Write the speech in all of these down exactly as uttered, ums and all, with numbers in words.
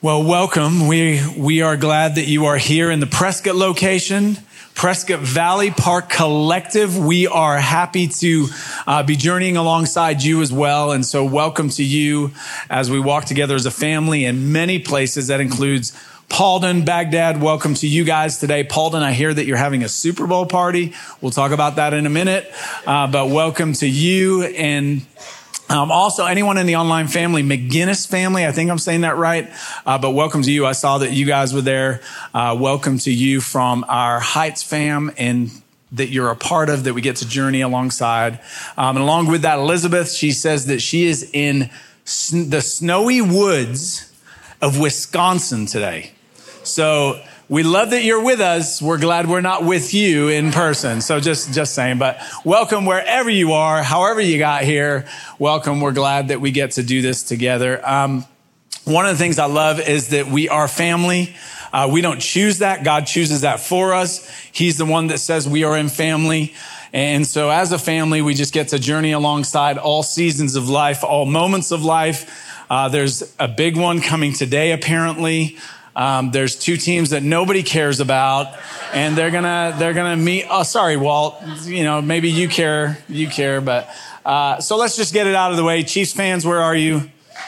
Well, welcome. We we are glad that you are here in the Prescott location, Prescott Valley Park Collective. We are happy to uh, be journeying alongside you as well. And so welcome to you as we walk together as a family in many places. That includes Paulden, Baghdad. Welcome to you guys today. Paulden, I hear that you're having a Super Bowl party. We'll talk about that in a minute. Uh, but welcome to you. And Um, also, anyone in the online family, McGinnis family, I think I'm saying that right, uh, but welcome to you. I saw that you guys were there. Uh, welcome to you from our Heights fam and that you're a part of, that we get to journey alongside. Um, and along with that, Elizabeth, she says that she is in sn- the snowy woods of Wisconsin today. So we love that you're with us. We're glad we're not with you in person. So just, just saying, but welcome wherever you are, however you got here. Welcome. We're glad that we get to do this together. Um, one of the things I love is that we are family. Uh, we don't choose that. God chooses that for us. He's the one that says we are in family. And so as a family, we just get to journey alongside all seasons of life, all moments of life. Uh, there's a big one coming today, apparently. Um, there's two teams that nobody cares about, and they're gonna they're gonna meet. Oh, sorry, Walt. You know, maybe you care, you care, but uh, so let's just get it out of the way. Chiefs fans, where are you?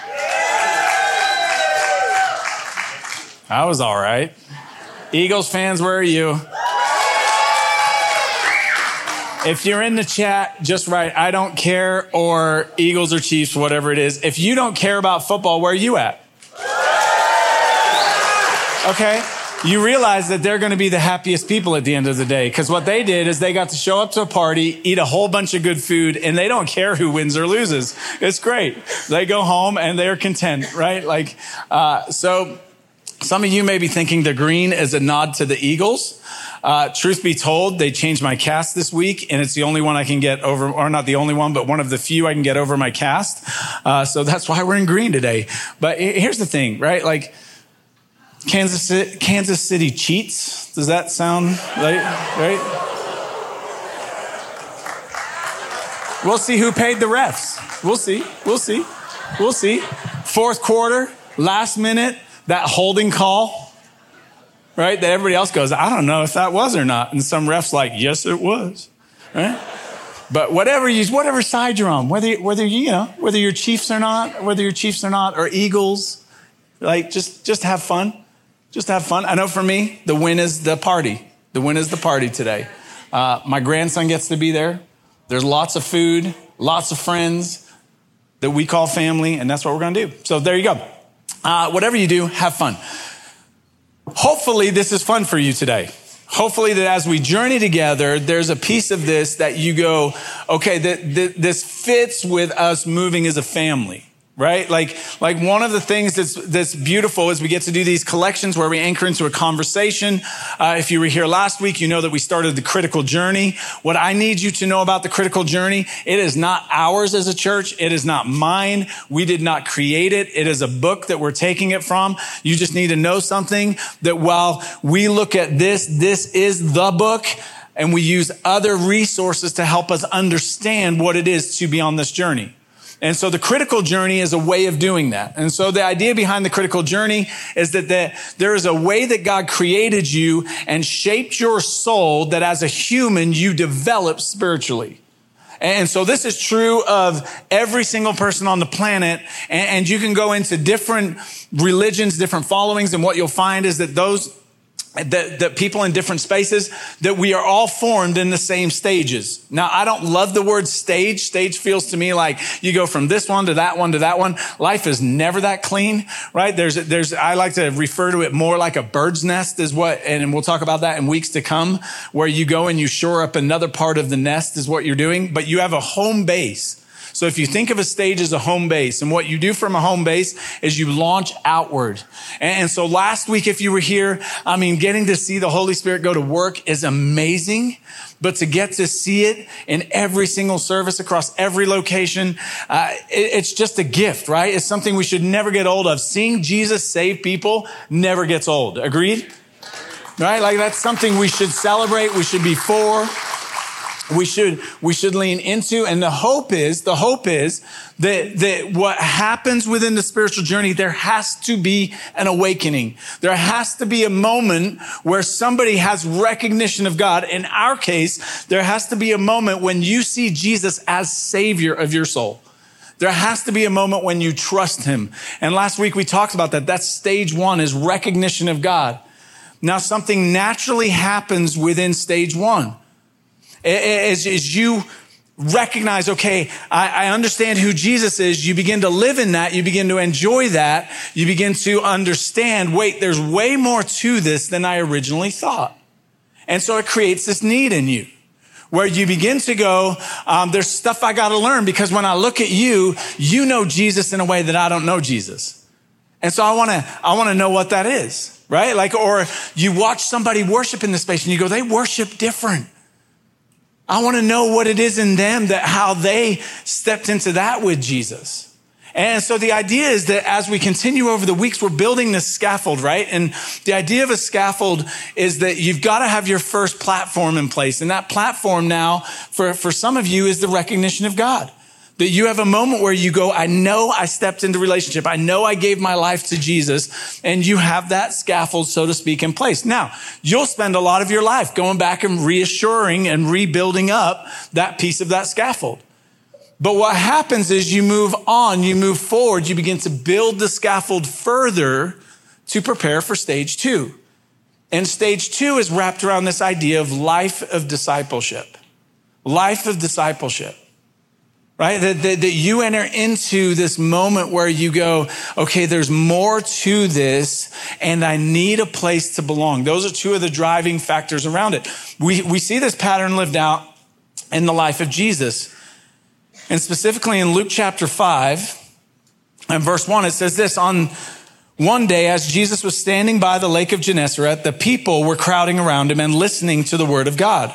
That was all right. Eagles fans, where are you? If you're in the chat, just write "I don't care" or Eagles or Chiefs, whatever it is. If you don't care about football, where are you at? Okay, you realize that they're going to be the happiest people at the end of the day, because what they did is they got to show up to a party, eat a whole bunch of good food, and they don't care who wins or loses. It's great. They go home and they're content, right? Like, uh, so some of you may be thinking the green is a nod to the Eagles. Uh, truth be told, they changed my cast this week, and it's the only one I can get over, or not the only one, but one of the few I can get over my cast. Uh, so that's why we're in green today. But here's the thing, right? Like, Kansas City, Kansas City cheats. Does that sound right? Right? We'll see who paid the refs. We'll see. We'll see. We'll see. Fourth quarter, last minute, that holding call, right? That everybody else goes, I don't know if that was or not. And some refs like, yes, it was. Right? But whatever you, whatever side you're on, whether whether you, you know, whether you're Chiefs or not, whether you're Chiefs or not, or Eagles, like just just have fun. Just have fun. I know for me, the win is the party. The win is the party today. Uh, my grandson gets to be there. There's lots of food, lots of friends that we call family, and that's what we're going to do. So there you go. Uh, whatever you do, have fun. Hopefully this is fun for you today. Hopefully that as we journey together, there's a piece of this that you go, okay, th- th- this fits with us moving as a family. Right? Like, like one of the things that's, that's beautiful is we get to do these collections where we anchor into a conversation. Uh, if you were here last week, you know that we started the critical journey. What I need you to know about the critical journey, it is not ours as a church. It is not mine. We did not create it. It is a book that we're taking it from. You just need to know something, that while we look at this, this is the book, and we use other resources to help us understand what it is to be on this journey. And so the critical journey is a way of doing that. And so the idea behind the critical journey is that the, there is a way that God created you and shaped your soul that as a human you develop spiritually. And so this is true of every single person on the planet. And you can go into different religions, different followings, and what you'll find is that those That, that people in different spaces, that we are all formed in the same stages. Now, I don't love the word stage. Stage feels to me like you go from this one to that one to that one. Life is never that clean, right? There's, there's, I like to refer to it more like a bird's nest is what, and we'll talk about that in weeks to come, where you go and you shore up another part of the nest is what you're doing, but you have a home base. So if you think of a stage as a home base, and what you do from a home base is you launch outward. And so last week, if you were here, I mean, getting to see the Holy Spirit go to work is amazing. But to get to see it in every single service across every location, uh, it, it's just a gift, right? It's something we should never get old of. Seeing Jesus save people never gets old. Agreed? Right? Like that's something we should celebrate. We should be for. we should, we should lean into. And the hope is, the hope is that, that what happens within the spiritual journey, there has to be an awakening. There has to be a moment where somebody has recognition of God. In our case, there has to be a moment when you see Jesus as Savior of your soul. There has to be a moment when you trust him. And last week we talked about that. That's stage one, is recognition of God. Now something naturally happens within stage one. As, as you recognize, okay, I, I understand who Jesus is, you begin to live in that, you begin to enjoy that, you begin to understand, wait, there's way more to this than I originally thought. And so it creates this need in you where you begin to go, um, there's stuff I got to learn, because when I look at you, you know Jesus in a way that I don't know Jesus. And so I want to, I want to know what that is, right? Like, or you watch somebody worship in the space and you go, they worship different. I want to know what it is in them, that how they stepped into that with Jesus. And so the idea is that as we continue over the weeks, we're building this scaffold, right? And the idea of a scaffold is that you've got to have your first platform in place. And that platform now, for, for some of you, is the recognition of God. That you have a moment where you go, I know I stepped into relationship. I know I gave my life to Jesus. And you have that scaffold, so to speak, in place. Now, you'll spend a lot of your life going back and reassuring and rebuilding up that piece of that scaffold. But what happens is you move on, you move forward, you begin to build the scaffold further to prepare for stage two. And stage two is wrapped around this idea of life of discipleship. Life of discipleship. Right? That, that, that you enter into this moment where you go, okay, there's more to this and I need a place to belong. Those are two of the driving factors around it. We, we see this pattern lived out in the life of Jesus. And specifically in Luke chapter five and verse one, it says this: on one day, as Jesus was standing by the lake of Gennesaret, the people were crowding around him and listening to the word of God.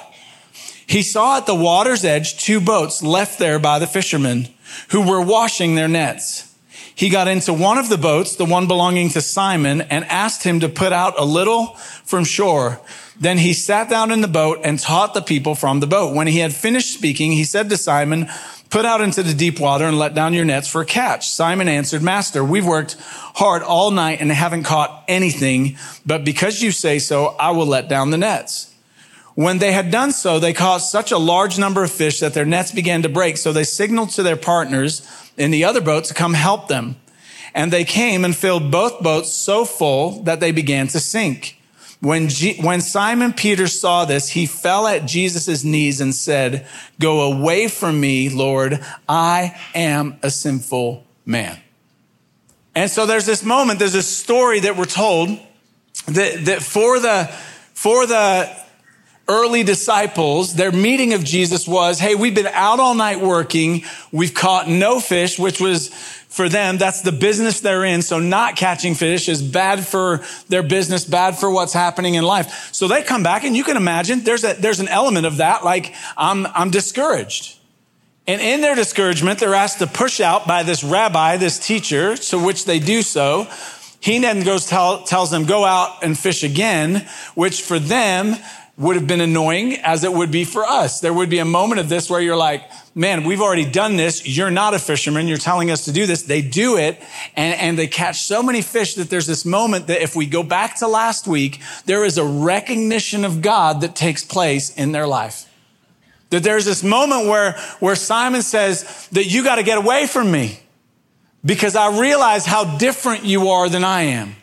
He saw at the water's edge two boats left there by the fishermen who were washing their nets. He got into one of the boats, the one belonging to Simon, and asked him to put out a little from shore. Then he sat down in the boat and taught the people from the boat. When he had finished speaking, he said to Simon, put out into the deep water and let down your nets for a catch. Simon answered, Master, we've worked hard all night and haven't caught anything, but because you say so, I will let down the nets. When they had done so, they caught such a large number of fish that their nets began to break. So they signaled to their partners in the other boat to come help them. And they came and filled both boats so full that they began to sink. When, G- when Simon Peter saw this, he fell at Jesus' knees and said, go away from me, Lord, I am a sinful man. And so there's this moment, there's this story that we're told that, that for the, for the, early disciples, their meeting of Jesus was, hey, we've been out all night working. We've caught no fish, which was for them, that's the business they're in. So not catching fish is bad for their business, bad for what's happening in life. So they come back, and you can imagine there's a, there's an element of that. Like, I'm, I'm discouraged. And in their discouragement, they're asked to push out by this rabbi, this teacher, to which they do so. He then goes, tell, tells them, go out and fish again, which for them would have been annoying as it would be for us. There would be a moment of this where you're like, man, we've already done this. You're not a fisherman. You're telling us to do this. They do it, and, and they catch so many fish that there's this moment that if we go back to last week, there is a recognition of God that takes place in their life. That there's this moment where, where Simon says that you got to get away from me because I realize how different you are than I am.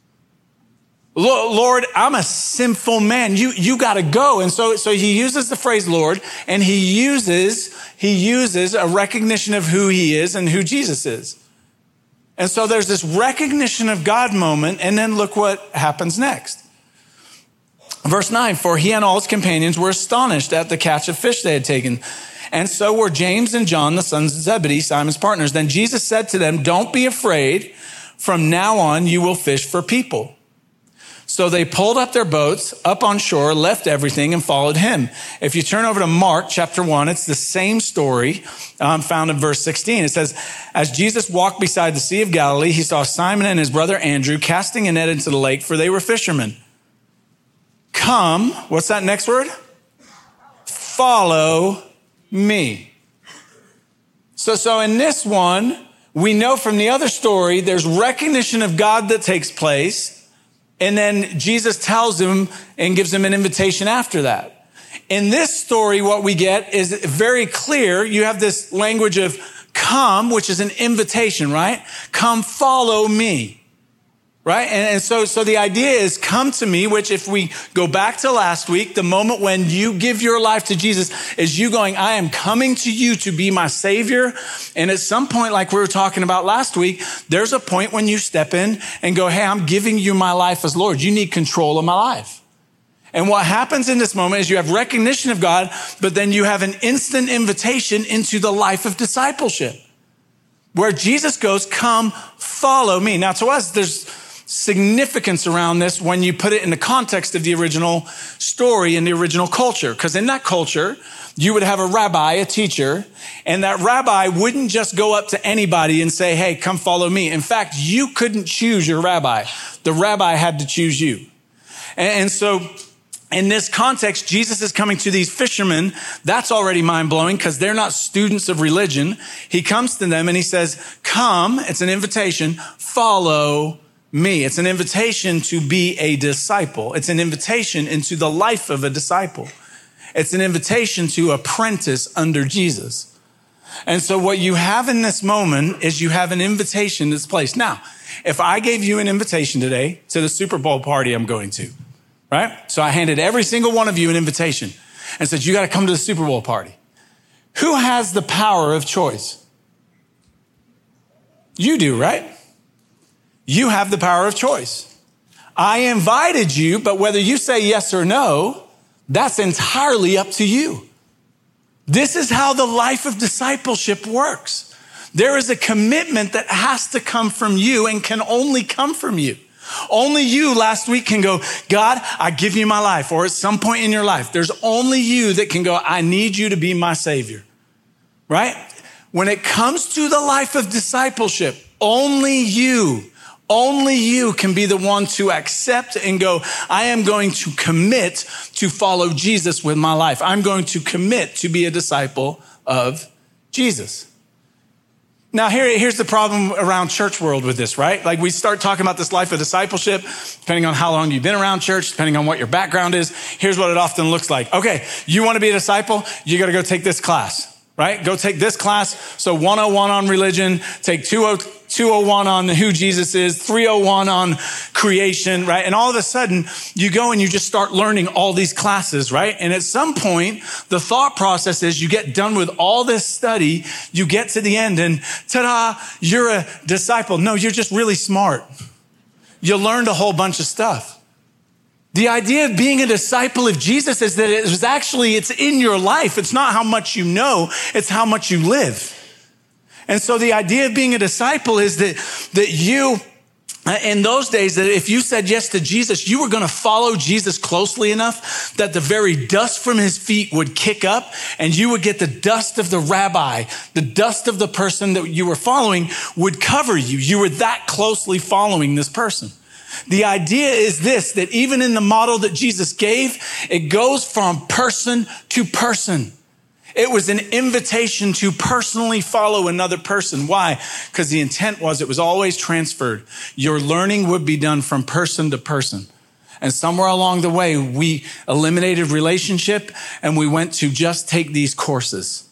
Lord, I'm a sinful man. You, you got to go. And so, so he uses the phrase Lord, and he uses, he uses a recognition of who he is and who Jesus is. And so there's this recognition of God moment. And then look what happens next. Verse nine, for he and all his companions were astonished at the catch of fish they had taken. And so were James and John, the sons of Zebedee, Simon's partners. Then Jesus said to them, don't be afraid. From now on, you will fish for people. So they pulled up their boats up on shore, left everything, and followed him. If you turn over to Mark chapter one, it's the same story um, found in verse sixteen. It says, as Jesus walked beside the Sea of Galilee, he saw Simon and his brother Andrew casting a net into the lake, for they were fishermen. Come, what's that next word? follow me. So, so in this one, we know from the other story, there's recognition of God that takes place. And then Jesus tells him and gives him an invitation after that. In this story, what we get is very clear. You have this language of come, which is an invitation, right? Come follow me. Right? And, and so, so the idea is come to me, which if we go back to last week, the moment when you give your life to Jesus is you going, I am coming to you to be my savior. And at some point, like we were talking about last week, there's a point when you step in and go, hey, I'm giving you my life as Lord. You need control of my life. And what happens in this moment is you have recognition of God, but then you have an instant invitation into the life of discipleship where Jesus goes, come follow me. Now to us, there's significance around this when you put it in the context of the original story and the original culture. Because in that culture, you would have a rabbi, a teacher, and that rabbi wouldn't just go up to anybody and say, hey, come follow me. In fact, you couldn't choose your rabbi. The rabbi had to choose you. And so in this context, Jesus is coming to these fishermen. That's already mind-blowing because they're not students of religion. He comes to them and he says, come, it's an invitation, follow me. It's an invitation to be a disciple. It's an invitation into the life of a disciple. It's an invitation to apprentice under Jesus. And so what you have in this moment is you have an invitation that's placed. Now, if I gave you an invitation today to the Super Bowl party I'm going to, right? So I handed every single one of you an invitation and said, you got to come to the Super Bowl party. Who has the power of choice? You do, right? You have the power of choice. I invited you, but whether you say yes or no, that's entirely up to you. This is how the life of discipleship works. There is a commitment that has to come from you and can only come from you. Only you last week can go, God, I give you my life. Or at some point in your life, there's only you that can go, I need you to be my savior, right? When it comes to the life of discipleship, only you Only you can be the one to accept and go, I am going to commit to follow Jesus with my life. I'm going to commit to be a disciple of Jesus. Now, here, here's the problem around church world with this, right? Like we start talking about this life of discipleship, depending on how long you've been around church, depending on what your background is. Here's what it often looks like. Okay, you want to be a disciple? You got to go take this class. Right? Go take this class. So one oh one on religion, take two oh one on who Jesus is, three oh one on creation, right? And all of a sudden you go and you just start learning all these classes, right? And at some point, the thought process is you get done with all this study, you get to the end and ta-da, you're a disciple. No, you're just really smart. You learned a whole bunch of stuff. The idea of being a disciple of Jesus is that it was actually, it's in your life. It's not how much you know, it's how much you live. And so the idea of being a disciple is that, that you, in those days, that if you said yes to Jesus, you were going to follow Jesus closely enough that the very dust from his feet would kick up and you would get the dust of the rabbi, the dust of the person that you were following would cover you. You were that closely following this person. The idea is this, that even in the model that Jesus gave, it goes from person to person. It was an invitation to personally follow another person. Why? Because the intent was it was always transferred. Your learning would be done from person to person. And somewhere along the way, we eliminated relationship and we went to just take these courses.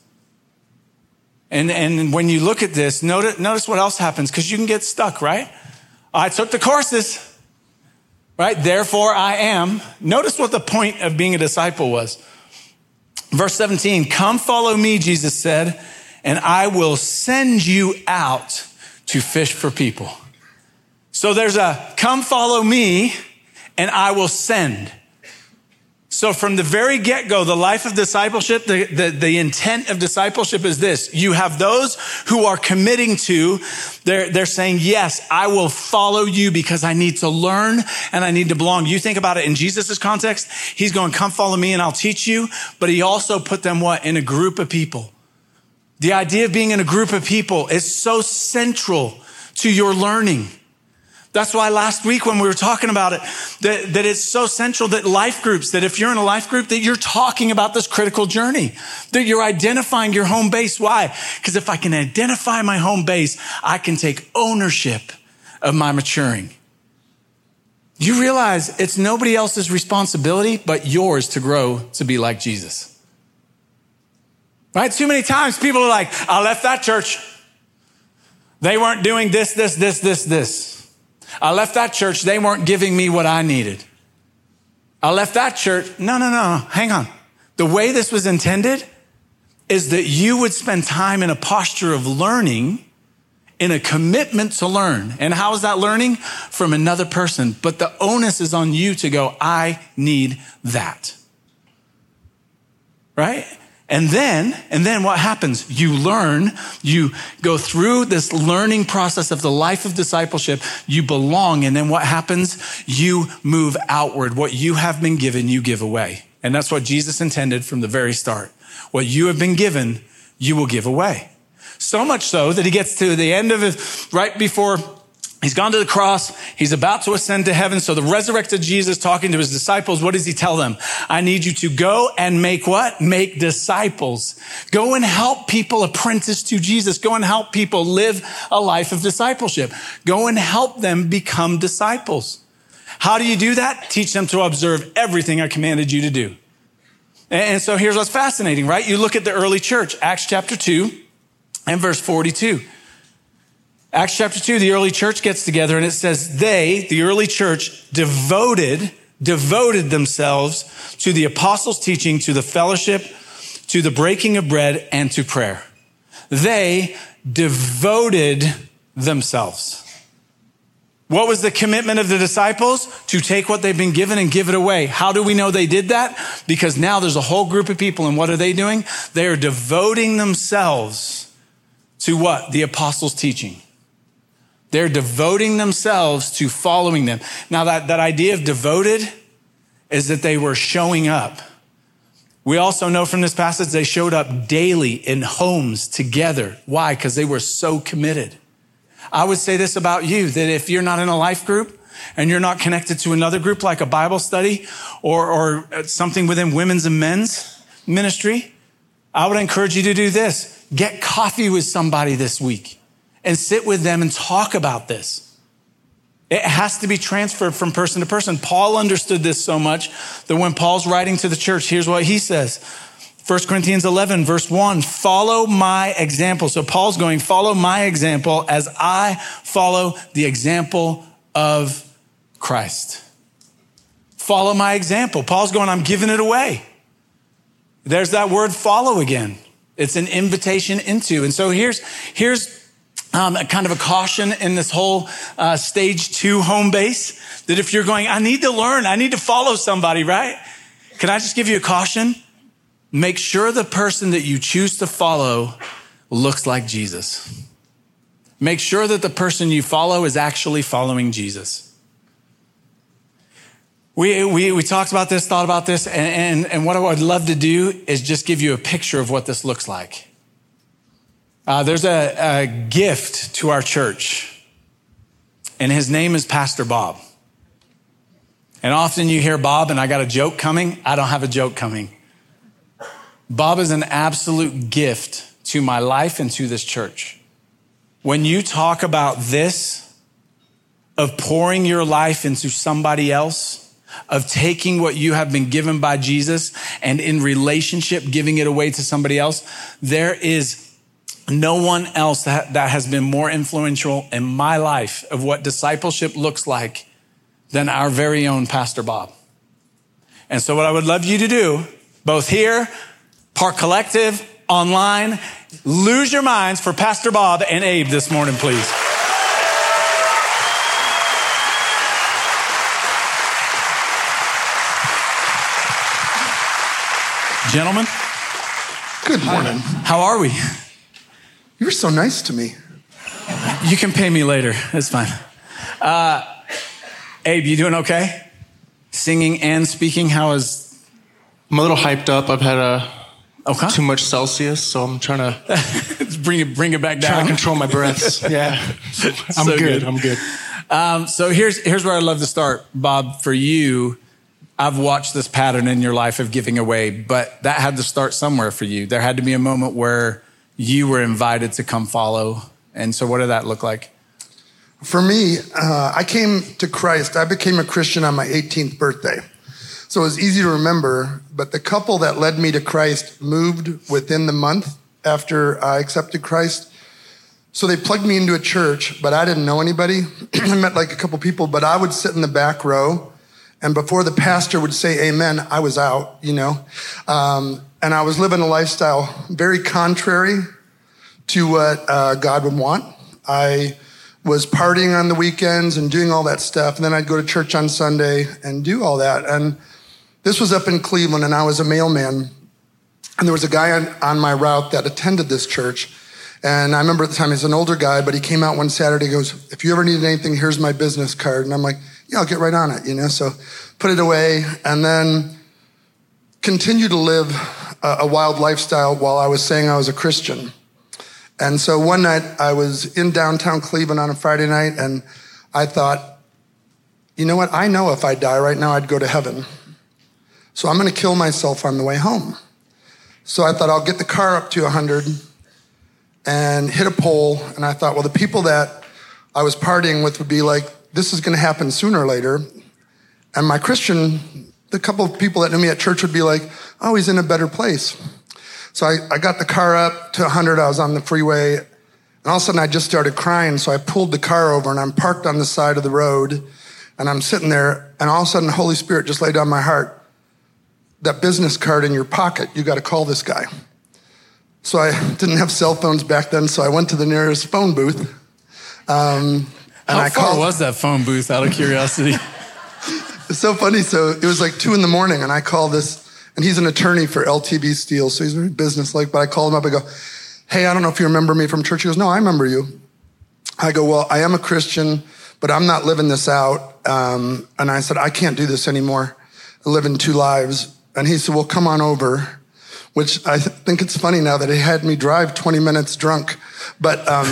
And, and when you look at this, notice, notice what else happens, because you can get stuck, right? I took the courses. Right? Therefore I am. Notice what the point of being a disciple was. Verse seventeen, come follow me, Jesus said, and I will send you out to fish for people. So there's a come follow me and I will send. So from the very get-go, the life of discipleship, the, the, the intent of discipleship is this. You have those who are committing to, they're, they're saying, yes, I will follow you because I need to learn and I need to belong. You think about it in Jesus' context, he's going, come follow me and I'll teach you. But he also put them what? In a group of people. The idea of being in a group of people is so central to your learning. That's why last week when we were talking about it, that, that it's so central that life groups, that if you're in a life group, that you're talking about this critical journey, that you're identifying your home base. Why? Because if I can identify my home base, I can take ownership of my maturing. You realize it's nobody else's responsibility but yours to grow to be like Jesus. Right? Too many times people are like, I left that church. They weren't doing this, this, this, this, this. I left that church. They weren't giving me what I needed. I left that church. No, no, no. Hang on. The way this was intended is that you would spend time in a posture of learning, in a commitment to learn. And how is that learning? From another person. But the onus is on you to go, I need that. Right? And then, and then what happens? You learn, you go through this learning process of the life of discipleship, you belong, and then what happens? You move outward. What you have been given, you give away. And that's what Jesus intended from the very start. What you have been given, you will give away. So much so that he gets to the end of it, right before he's gone to the cross. He's about to ascend to heaven. So the resurrected Jesus talking to his disciples, what does he tell them? I need you to go and make what? Make disciples. Go and help people apprentice to Jesus. Go and help people live a life of discipleship. Go and help them become disciples. How do you do that? Teach them to observe everything I commanded you to do. And so here's what's fascinating, right? You look at the early church, Acts chapter two and verse forty-two. Acts chapter two, the early church gets together and it says they, the early church, devoted, devoted themselves to the apostles' teaching, to the fellowship, to the breaking of bread, and to prayer. They devoted themselves. What was the commitment of the disciples? To take what they've been given and give it away. How do we know they did that? Because now there's a whole group of people, and what are they doing? They are devoting themselves to what? The apostles' teaching. They're devoting themselves to following them. Now that, that idea of devoted is that they were showing up. We also know from this passage, they showed up daily in homes together. Why? Because they were so committed. I would say this about you, that if you're not in a life group and you're not connected to another group like a Bible study or, or something within women's and men's ministry, I would encourage you to do this. Get coffee with somebody this week and sit with them and talk about this. It has to be transferred from person to person. Paul understood this so much that when Paul's writing to the church, here's what he says. First Corinthians eleven, verse one, follow my example. So Paul's going, follow my example as I follow the example of Christ. Follow my example. Paul's going, I'm giving it away. There's that word follow again. It's an invitation into. And so here's, here's um, a kind of a caution in this whole uh, stage two home base, that if you're going, I need to learn, I need to follow somebody, right? Can I just give you a caution? Make sure the person that you choose to follow looks like Jesus. Make sure that the person you follow is actually following Jesus. We, we, we talked about this, thought about this, and, and, and what I would love to do is just give you a picture of what this looks like. Uh, there's a, a gift to our church, and his name is Pastor Bob. And often you hear Bob, and I got a joke coming. I don't have a joke coming. Bob is an absolute gift to my life and to this church. When you talk about this, of pouring your life into somebody else, of taking what you have been given by Jesus and in relationship, giving it away to somebody else, there is no one else that, that has been more influential in my life of what discipleship looks like than our very own Pastor Bob. And so what I would love you to do, both here, Park Collective, online, lose your minds for Pastor Bob and Abe this morning, please. Gentlemen. Good morning. How are we? You were so nice to me. You can pay me later. It's fine. Uh, Abe, you doing okay? Singing and speaking, how is... I'm a little hyped up. I've had a... Okay. Too much Celsius, so I'm trying to bring it, bring it back down. Trying to control my breaths. Yeah, I'm So good. good. I'm good. Um, so here's here's where I'd love to start, Bob. For you, I've watched this pattern in your life of giving away, but that had to start somewhere for you. There had to be a moment where you were invited to come follow. And so what did that look like? For me, uh, I came to Christ. I became a Christian on my eighteenth birthday. So it was easy to remember, but the couple that led me to Christ moved within the month after I accepted Christ. So they plugged me into a church, but I didn't know anybody. I met like a couple people, but I would sit in the back row. And before the pastor would say amen, I was out, you know. Um, and I was living a lifestyle very contrary to what uh, God would want. I was partying on the weekends and doing all that stuff. And then I'd go to church on Sunday and do all that. And this was up in Cleveland, and I was a mailman. And there was a guy on, on my route that attended this church. And I remember at the time, he's an older guy, but he came out one Saturday, he goes, if you ever need anything, here's my business card. And I'm like, yeah, I'll get right on it, you know? So put it away and then continue to live a, a wild lifestyle while I was saying I was a Christian. And so one night I was in downtown Cleveland on a Friday night, and I thought, you know what? I know if I die right now, I'd go to heaven. So I'm going to kill myself on the way home. So I thought I'll get the car up to one hundred and hit a pole. And I thought, well, the people that I was partying with would be like, this is going to happen sooner or later. And my Christian, the couple of people that knew me at church would be like, oh, he's in a better place. So I, I got the car up to one hundred. I was on the freeway. And all of a sudden, I just started crying. So I pulled the car over, and I'm parked on the side of the road. And I'm sitting there. And all of a sudden, the Holy Spirit just laid on my heart, that business card in your pocket, you got to call this guy. So I didn't have cell phones back then, so I went to the nearest phone booth. Um, and How I far called, was that phone booth, out of curiosity? It's so funny. So it was like two in the morning, and I called this, and he's an attorney for L T B Steel, so he's very businesslike. But I called him up. I go, hey, I don't know if you remember me from church. He goes, no, I remember you. I go, well, I am a Christian, but I'm not living this out. Um, and I said, I can't do this anymore. I live in two lives. And he said, well, come on over, which I th- think it's funny now that he had me drive twenty minutes drunk. But um,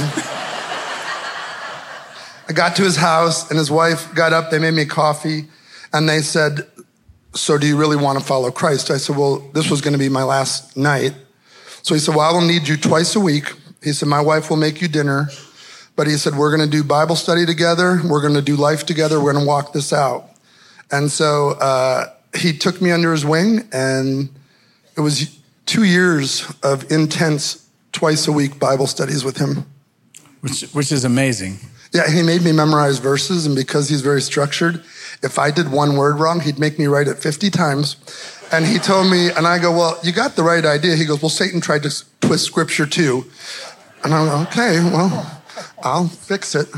I got to his house, and his wife got up. They made me coffee, and they said, so do you really want to follow Christ? I said, well, this was going to be my last night. So he said, well, I will need you twice a week. He said, my wife will make you dinner. But he said, we're going to do Bible study together. We're going to do life together. We're going to walk this out. And so uh, he took me under his wing, and it was two years of intense twice a week Bible studies with him. Which, which is amazing. Yeah, he made me memorize verses, and because he's very structured, if I did one word wrong, he'd make me write it fifty times. And he told me, and I go, well, you got the right idea. He goes, well, Satan tried to twist scripture too. And I'm like, okay, well, I'll fix it.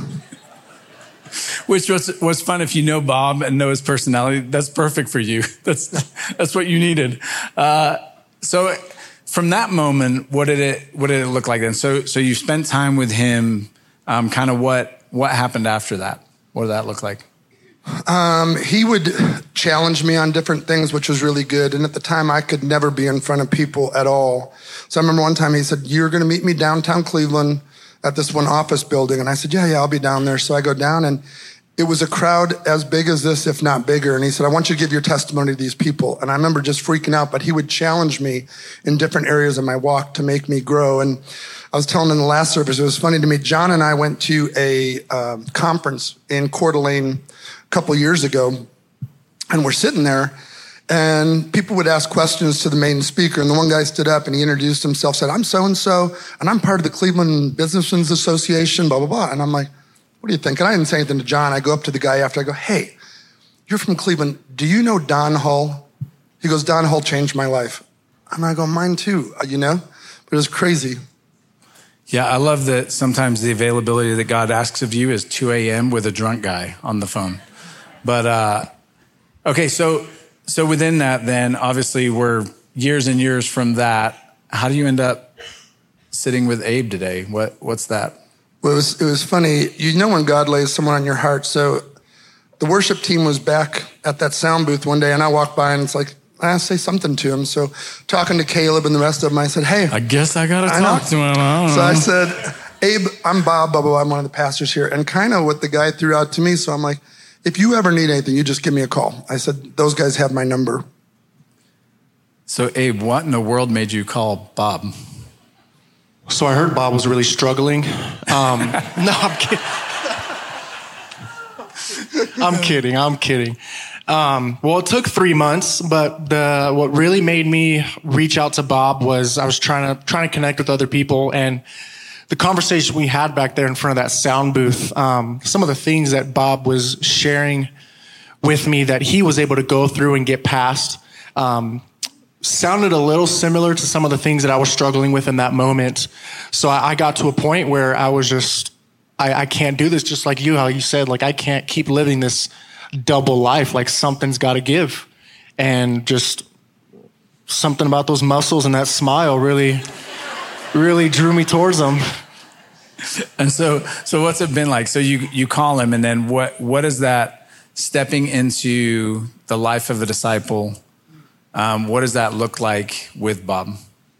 Which was was fun. If you know Bob and know his personality, that's perfect for you. That's that's what you needed. Uh, so from that moment, what did it what did it look like then? So so you spent time with him. Um, kind of what what happened after that? What did that look like? Um, he would challenge me on different things, which was really good. And at the time, I could never be in front of people at all. So I remember one time he said, you're going to meet me downtown Cleveland at this one office building. And I said, yeah, yeah, I'll be down there. So I go down, and it was a crowd as big as this, if not bigger. And he said, I want you to give your testimony to these people. And I remember just freaking out, but he would challenge me in different areas of my walk to make me grow. And I was telling in the last service, it was funny to me. John and I went to a um, conference in Coeur d'Alene a couple years ago, and we're sitting there, and people would ask questions to the main speaker. And the one guy stood up and he introduced himself, said, I'm so-and-so, and I'm part of the Cleveland Businessmen's Association, blah, blah, blah. And I'm like, what do you think? And I didn't say anything to John. I go up to the guy after. I go, hey, you're from Cleveland. Do you know Don Hull? He goes, Don Hull changed my life. And I go, mine too, you know? But it was crazy. Yeah, I love that sometimes the availability that God asks of you is two a.m. with a drunk guy on the phone. But, uh, okay, so so within that then, obviously we're years and years from that. How do you end up sitting with Abe today? What What's that? Well, it was, it was funny. You know when God lays someone on your heart. So the worship team was back at that sound booth one day, and I walked by, and it's like, I say something to him. So talking to Caleb and the rest of them, I said, hey. I guess I got to talk to him. I don't so know. I said, Abe, I'm Bob, blah, blah, blah, I'm one of the pastors here. And kind of what the guy threw out to me. So I'm like, if you ever need anything, you just give me a call. I said, those guys have my number. So Abe, what in the world made you call Bob? So I heard Bob was really struggling. Um, no, I'm kidding. I'm kidding. I'm kidding. Um, well, it took three months, but the, what really made me reach out to Bob was I was trying to trying to connect with other people, and the conversation we had back there in front of that sound booth, um, some of the things that Bob was sharing with me that he was able to go through and get past, um, sounded a little similar to some of the things that I was struggling with in that moment. So I, I got to a point where I was just, I, I can't do this, just like you, how you said, like, I can't keep living this double life. Like, something's got to give. And just something about those muscles and that smile really, really drew me towards them. And so, so what's it been like? So you, you call him, and then what, what is that stepping into the life of a disciple? Um, what does that look like with Bob?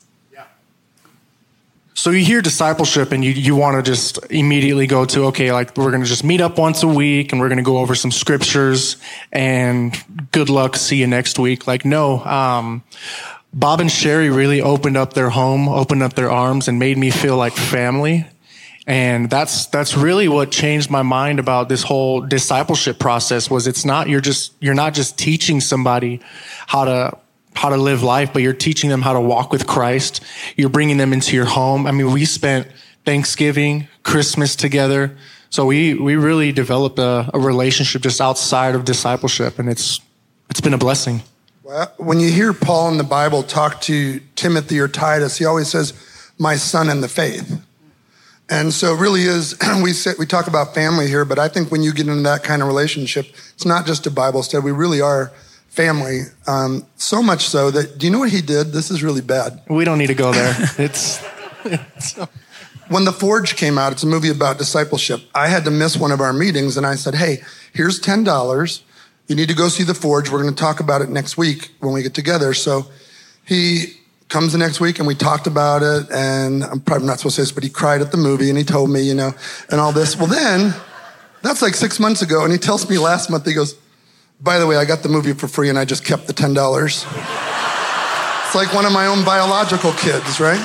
So you hear discipleship and you, you want to just immediately go to, okay, like, we're going to just meet up once a week and we're going to go over some scriptures and good luck, see you next week. Like, no, um, Bob and Sherry really opened up their home, opened up their arms, and made me feel like family. And that's, that's really what changed my mind about this whole discipleship process. Was it's not, you're just, you're not just teaching somebody how to, how to live life, but you're teaching them how to walk with Christ. You're bringing them into your home. I mean, we spent Thanksgiving, Christmas together. So we, we really developed a, a relationship just outside of discipleship, and it's, it's been a blessing. Well, when you hear Paul in the Bible talk to Timothy or Titus, he always says, my son in the faith. And so it really is, we say, we talk about family here, but I think when you get into that kind of relationship, it's not just a Bible study. We really are family. Um, so much so that, do you know what he did? This is really bad. We don't need to go there. It's, it's When The Forge came out, it's a movie about discipleship. I had to miss one of our meetings, and I said, hey, here's ten dollars. You need to go see The Forge. We're going to talk about it next week when we get together. So he comes the next week, and we talked about it, and I'm probably not supposed to say this, but he cried at the movie, and he told me, you know, and all this. Well, then, that's like six months ago, and he tells me last month, he goes, by the way, I got the movie for free, and I just kept the ten dollars. It's like one of my own biological kids, right?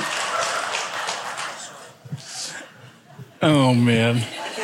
Oh, man.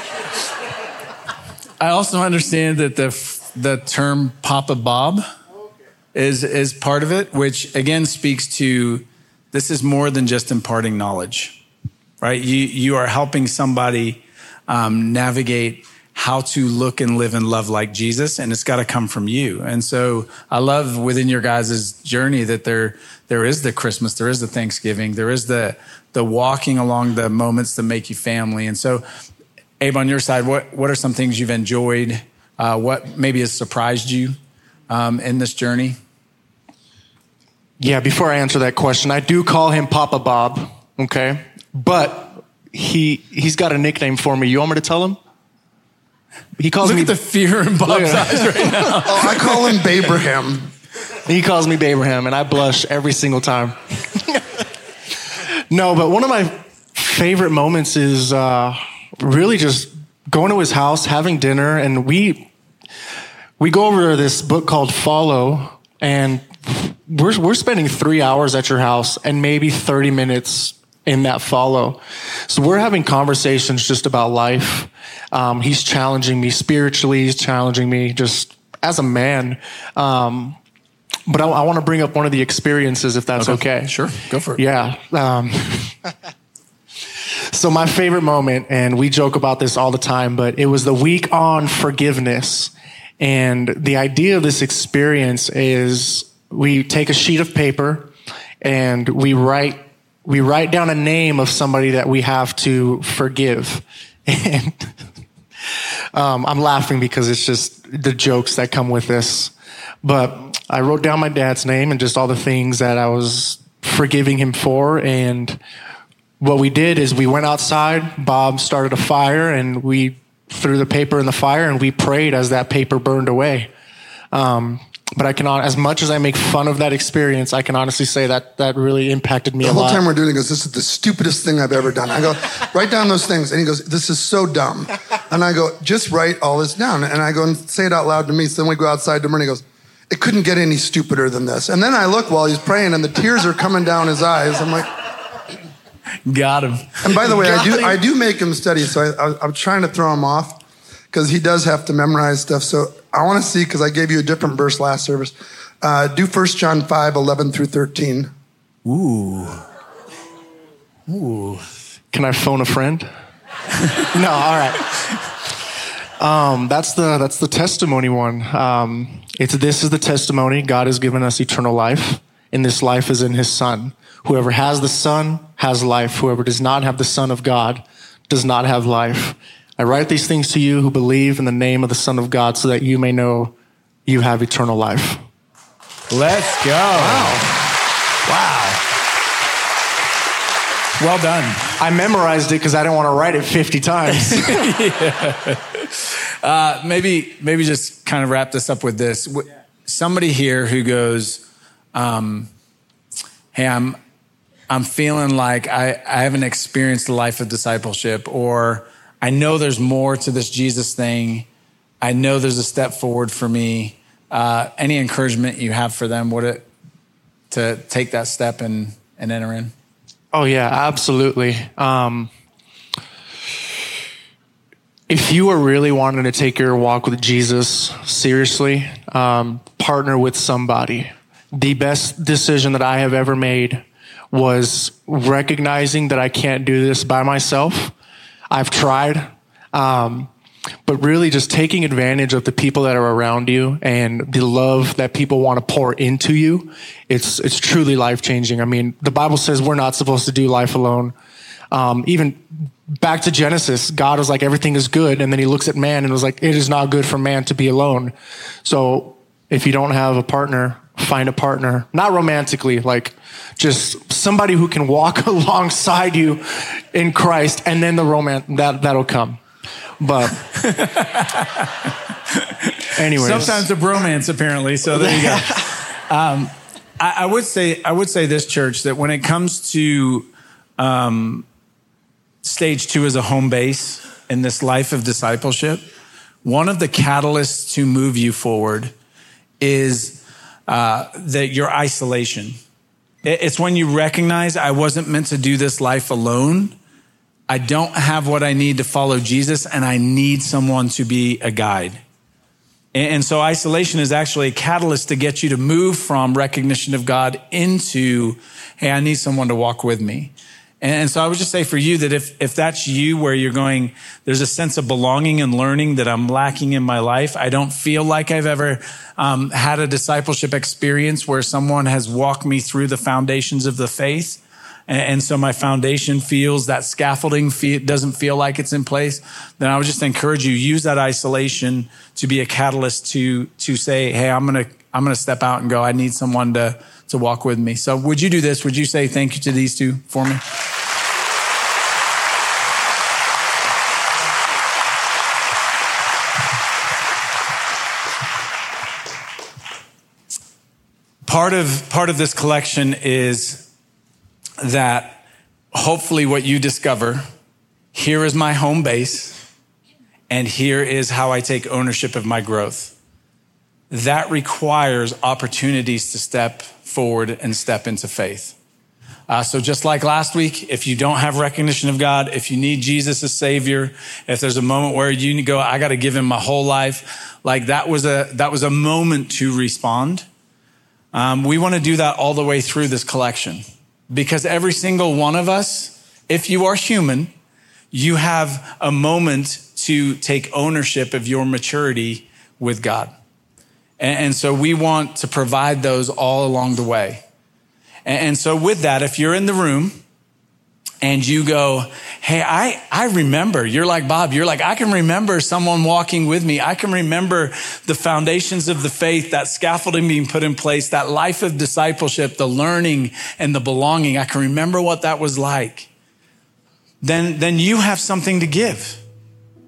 I also understand that the the term Papa Bob is, is part of it, which again speaks to this is more than just imparting knowledge, right? You, you are helping somebody um, navigate how to look and live and love like Jesus, and it's got to come from you. And so I love within your guys' journey that there there is the Christmas, there is the Thanksgiving, there is the the walking along the moments that make you family. And so, Abe, on your side, what what are some things you've enjoyed? Uh, what maybe has surprised you um, in this journey? Yeah, before I answer that question, I do call him Papa Bob, okay? But he he's got a nickname for me. You want me to tell him? He calls Look me at the fear in Bob's eyes right now. Oh, I call him Babraham. He calls me Babraham, and I blush every single time. No, but one of my favorite moments is uh, really just going to his house, having dinner, and we we go over this book called Follow, and we're we're spending three hours at your house and maybe thirty minutes in that Follow. So we're having conversations just about life. Um, he's challenging me spiritually. He's challenging me just as a man. Um, but I, I want to bring up one of the experiences, if that's okay. okay. Sure, go for it. Yeah. Um, so my favorite moment, and we joke about this all the time, but it was the week on forgiveness. And the idea of this experience is we take a sheet of paper and we write we write down a name of somebody that we have to forgive. And um, I'm laughing because it's just the jokes that come with this. But I wrote down my dad's name and just all the things that I was forgiving him for. And what we did is we went outside. Bob started a fire, and we threw the paper in the fire, and we prayed as that paper burned away. Um, But I can, as much as I make fun of that experience, I can honestly say that that really impacted me a lot. The whole time we're doing it, he goes, this is the stupidest thing I've ever done. I go, write down those things. And he goes, this is so dumb. And I go, just write all this down. And I go and say it out loud to me. So then we go outside to him and he goes, it couldn't get any stupider than this. And then I look while he's praying and the tears are coming down his eyes. I'm like, got him. And by the way, I do him. I do make him study. So I, I, I'm trying to throw him off because he does have to memorize stuff. So I want to see, because I gave you a different verse last service. Uh, do First John five, eleven through thirteen. Ooh. Ooh. Can I phone a friend? No, all right. Um, that's the that's the testimony one. Um, it's this is the testimony. God has given us eternal life, and this life is in his Son. Whoever has the Son has life. Whoever does not have the Son of God does not have life. I write these things to you who believe in the name of the Son of God, so that you may know you have eternal life. Let's go. Wow. Wow. Well done. I memorized it because I didn't want to write it fifty times. yeah. uh, maybe, maybe just kind of wrap this up with this. Somebody here who goes, um, hey, I'm, I'm feeling like I, I haven't experienced the life of discipleship, or I know there's more to this Jesus thing. I know there's a step forward for me. Uh, any encouragement you have for them, would it to take that step and, and enter in? Oh yeah, absolutely. Um, if you are really wanting to take your walk with Jesus seriously, um, partner with somebody. The best decision that I have ever made was recognizing that I can't do this by myself. I've tried. Um, But really just taking advantage of the people that are around you and the love that people want to pour into you. It's, it's truly life-changing. I mean, the Bible says we're not supposed to do life alone. Um, even back to Genesis, God was like, everything is good. And then he looks at man and was like, it is not good for man to be alone. So if you don't have a partner, find a partner, not romantically, like just somebody who can walk alongside you in Christ, and then the romance that, that'll come. But anyways, sometimes a bromance, apparently. So there you go. Um, I, I would say, I would say this, church, that when it comes to um, stage two as a home base in this life of discipleship, one of the catalysts to move you forward is uh, that your isolation. It, it's when you recognize I wasn't meant to do this life alone. I don't have what I need to follow Jesus, and I need someone to be a guide. And so isolation is actually a catalyst to get you to move from recognition of God into, hey, I need someone to walk with me. And so I would just say for you that if, if that's you, where you're going, there's a sense of belonging and learning that I'm lacking in my life. I don't feel like I've ever um, had a discipleship experience where someone has walked me through the foundations of the faith. And so my foundation feels, that scaffolding feel, doesn't feel like it's in place, then I would just encourage you, use that isolation to be a catalyst to, to say, hey, I'm going to, I'm going to step out and go, I need someone to, to walk with me. So would you do this? Would you say thank you to these two for me? Part of, part of this collection is that hopefully what you discover, here is my home base, and here is how I take ownership of my growth. That requires opportunities to step forward and step into faith. Uh, so just like last week, if you don't have recognition of God, if you need Jesus as Savior, if there's a moment where you go, I got to give him my whole life, like that was a, that was a moment to respond. Um, we want to do that all the way through this collection. Because every single one of us, if you are human, you have a moment to take ownership of your maturity with God. And, and so we want to provide those all along the way. And, and so with that, if you're in the room and you go, hey, I, I remember, you're like Bob, you're like, I can remember someone walking with me. I can remember the foundations of the faith, that scaffolding being put in place, that life of discipleship, the learning and the belonging. I can remember what that was like. Then, then you have something to give.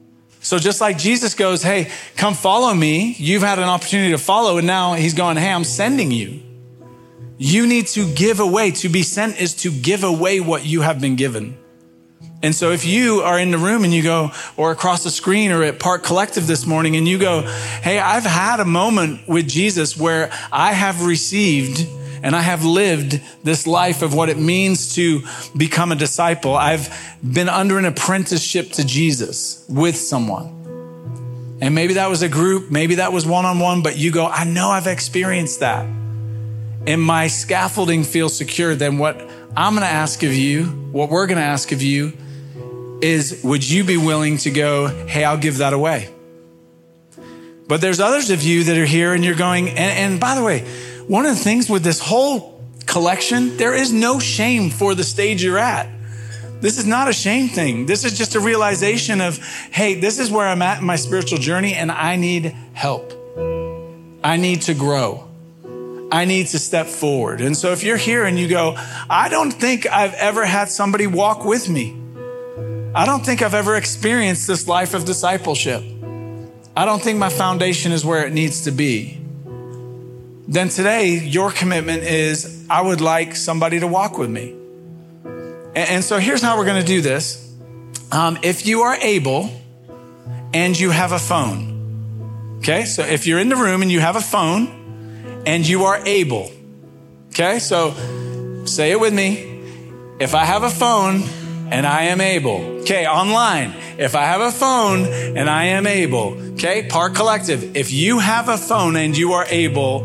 So just like Jesus goes, hey, come follow me. You've had an opportunity to follow. And now he's going, hey, I'm sending you. You need to give away. To be sent is to give away what you have been given. And so if you are in the room and you go, or across the screen or at Park Collective this morning and you go, hey, I've had a moment with Jesus where I have received and I have lived this life of what it means to become a disciple. I've been under an apprenticeship to Jesus with someone. And maybe that was a group, maybe that was one-on-one, but you go, I know I've experienced that. And my scaffolding feels secure. Then what I'm going to ask of you, what we're going to ask of you is, would you be willing to go, hey, I'll give that away? But there's others of you that are here and you're going, and, and by the way, one of the things with this whole collection, there is no shame for the stage you're at. This is not a shame thing. This is just a realization of, hey, this is where I'm at in my spiritual journey and I need help. I need to grow. I need to step forward. And so if you're here and you go, I don't think I've ever had somebody walk with me. I don't think I've ever experienced this life of discipleship. I don't think my foundation is where it needs to be. Then today, your commitment is, I would like somebody to walk with me. And, and so here's how we're going to do this. Um, if you are able and you have a phone, okay? So if you're in the room and you have a phone and you are able, okay? So say it with me. If I have a phone and I am able. Okay, online. If I have a phone and I am able. Okay, Park Collective. If you have a phone and you are able,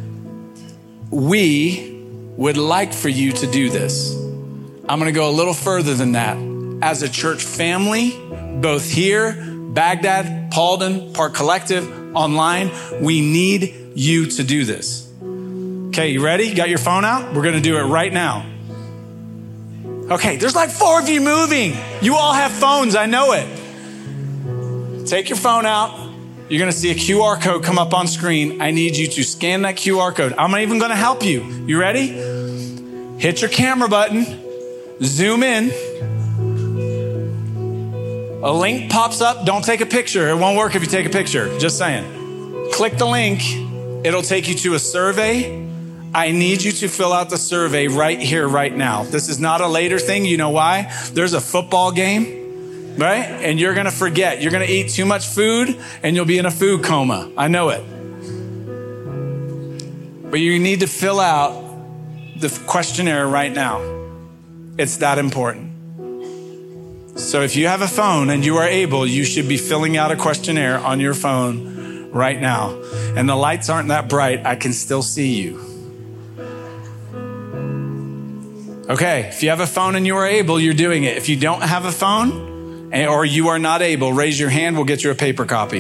we would like for you to do this. I'm going to go a little further than that. As a church family, both here, Baghdad, Paulden, Park Collective, online, we need you to do this. Okay, you ready? You got your phone out? We're going to do it right now. Okay, there's like four of you moving. You all have phones, I know it. Take your phone out. You're gonna see a Q R code come up on screen. I need you to scan that Q R code. I'm not even gonna help you. You ready? Hit your camera button, zoom in. A link pops up, don't take a picture. It won't work if you take a picture, just saying. Click the link, it'll take you to a survey. I need you to fill out the survey right here, right now. This is not a later thing. You know why? There's a football game, right? And you're going to forget. You're going to eat too much food and you'll be in a food coma. I know it. But you need to fill out the questionnaire right now. It's that important. So if you have a phone and you are able, you should be filling out a questionnaire on your phone right now. And the lights aren't that bright. I can still see you. Okay, if you have a phone and you are able, you're doing it. If you don't have a phone or you are not able, raise your hand, we'll get you a paper copy.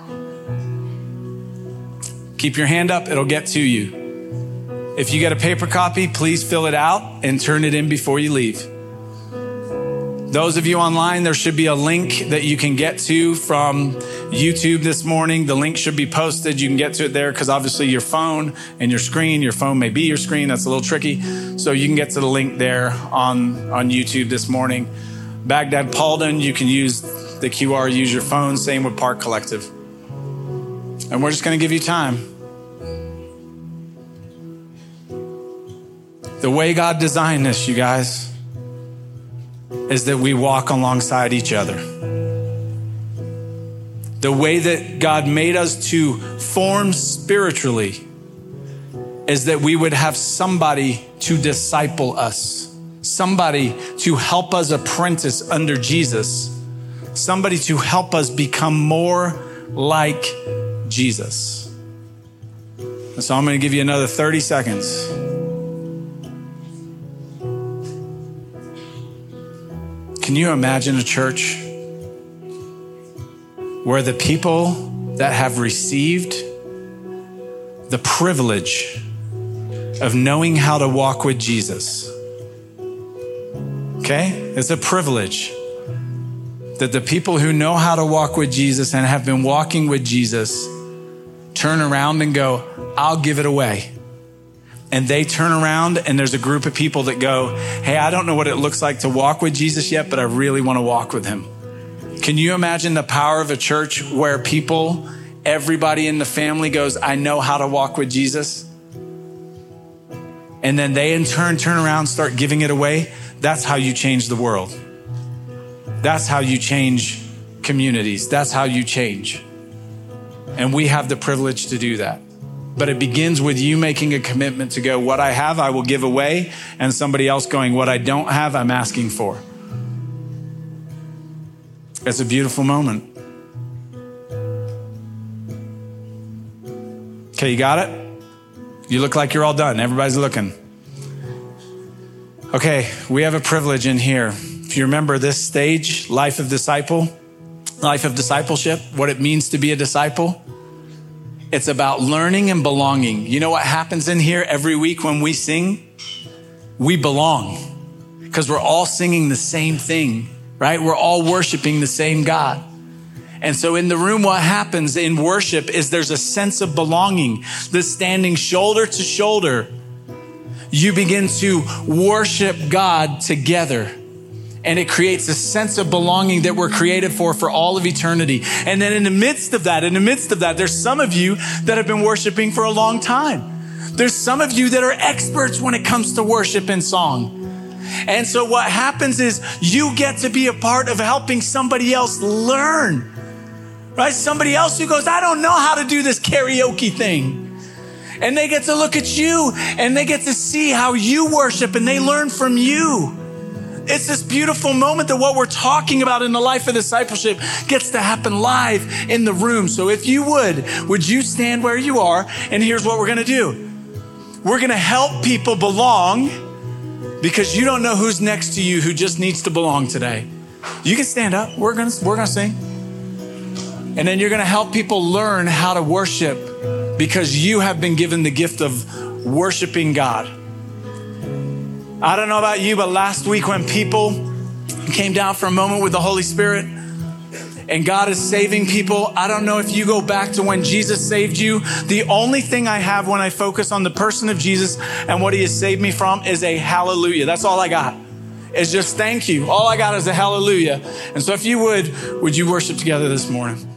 Keep your hand up, it'll get to you. If you get a paper copy, please fill it out and turn it in before you leave. Those of you online, there should be a link that you can get to from YouTube this morning. The link should be posted. You can get to it there because obviously your phone and your screen, your phone may be your screen. That's a little tricky. So you can get to the link there on, on YouTube this morning. Baghdad, Paulden, you can use the Q R, use your phone. Same with Park Collective. And we're just going to give you time. The way God designed this, you guys, is that we walk alongside each other. The way that God made us to form spiritually is that we would have somebody to disciple us, somebody to help us apprentice under Jesus, somebody to help us become more like Jesus. And so I'm going to give you another thirty seconds. Can you imagine a church where the people that have received the privilege of knowing how to walk with Jesus, okay? It's a privilege that the people who know how to walk with Jesus and have been walking with Jesus turn around and go, I'll give it away. And they turn around and there's a group of people that go, hey, I don't know what it looks like to walk with Jesus yet, but I really want to walk with him. Can you imagine the power of a church where people, everybody in the family goes, I know how to walk with Jesus? And then they in turn turn around and start giving it away. That's how you change the world. That's how you change communities. That's how you change. And we have the privilege to do that. But it begins with you making a commitment to go, what I have, I will give away. And somebody else going, what I don't have, I'm asking for. It's a beautiful moment. Okay, you got it? You look like you're all done. Everybody's looking. Okay, we have a privilege in here. If you remember this stage, life of disciple, life of discipleship, what it means to be a disciple, it's about learning and belonging. You know what happens in here every week when we sing? We belong because we're all singing the same thing, right? We're all worshiping the same God. And so in the room, what happens in worship is there's a sense of belonging, this standing shoulder to shoulder. You begin to worship God together. And it creates a sense of belonging that we're created for, for all of eternity. And then in the midst of that, in the midst of that, there's some of you that have been worshiping for a long time. There's some of you that are experts when it comes to worship and song. And so what happens is you get to be a part of helping somebody else learn. Right? Somebody else who goes, I don't know how to do this karaoke thing. And they get to look at you and they get to see how you worship and they learn from you. It's this beautiful moment that what we're talking about in the life of discipleship gets to happen live in the room. So if you would, would you stand where you are? And here's what we're going to do. We're going to help people belong because you don't know who's next to you who just needs to belong today. You can stand up. We're going to, we're going to sing. And then you're going to help people learn how to worship because you have been given the gift of worshiping God. I don't know about you, but last week when people came down for a moment with the Holy Spirit and God is saving people, I don't know if you go back to when Jesus saved you. The only thing I have when I focus on the person of Jesus and what he has saved me from is a hallelujah. That's all I got. It's just thank you. All I got is a hallelujah. And so if you would, would you worship together this morning?